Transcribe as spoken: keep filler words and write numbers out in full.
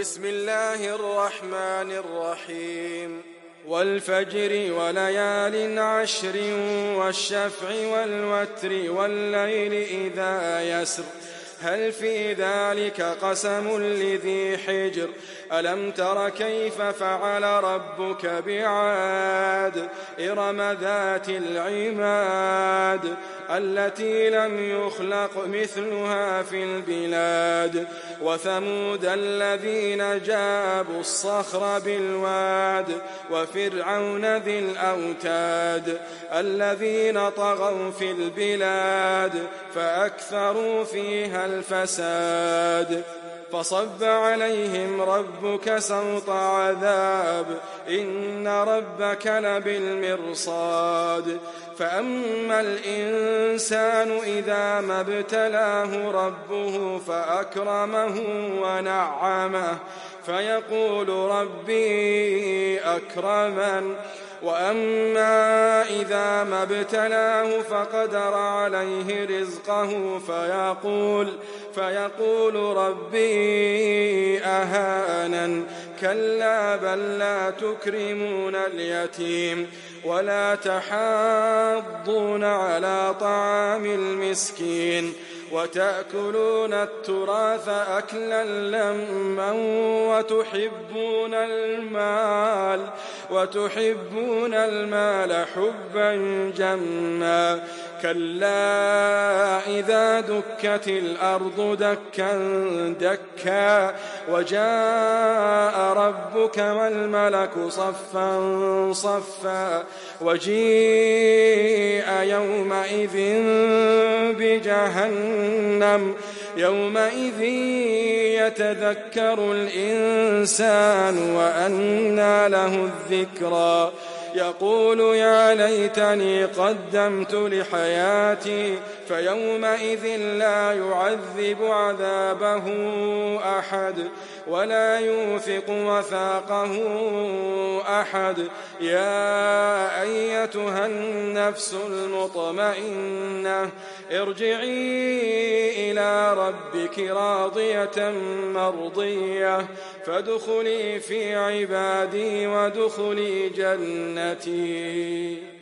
بسم الله الرحمن الرحيم والفجر وليال عشر والشفع والوتر والليل إذا يسر هل في ذلك قسم لذي حجر ألم تر كيف فعل ربك بعاد إرم ذات العماد التي لم يخلق مثلها في البلاد وثمود الذين جابوا الصخر بالواد وفرعون ذي الأوتاد الذين طغوا في البلاد فأكثروا فيها الفساد فصب عليهم ربك سوط عذاب إن ربك لبالمرصاد فأما الإنسان إذا ما ابتلاه ربه فأكرمه ونعمه فيقول ربي أكرمن وأما إذا ما ابتلاه فقدر عليه رزقه فيقول, فيقول ربي أهانن كلا بل لا تكرمون اليتيم ولا تحاضون على طعام المسكين وتأكلون التراث أكلا لما وتحبون المال وتحبون المال حبا جما كلا إذا دكت الأرض دكا دكا وجاء ربك والملك صفا صفا وجيء يومئذ بجهنم يومئذ يتذكر الإنسان وأنى له الذكرى يقول يا ليتني قدمت لحياتي فيومئذ لا يعذب عذابه أحد ولا يوثق وثاقه أحد يا أيتها النفس المطمئنة ارجعي إلى ربك راضية مرضية فادخلي في عبادي وادخلي جنتي.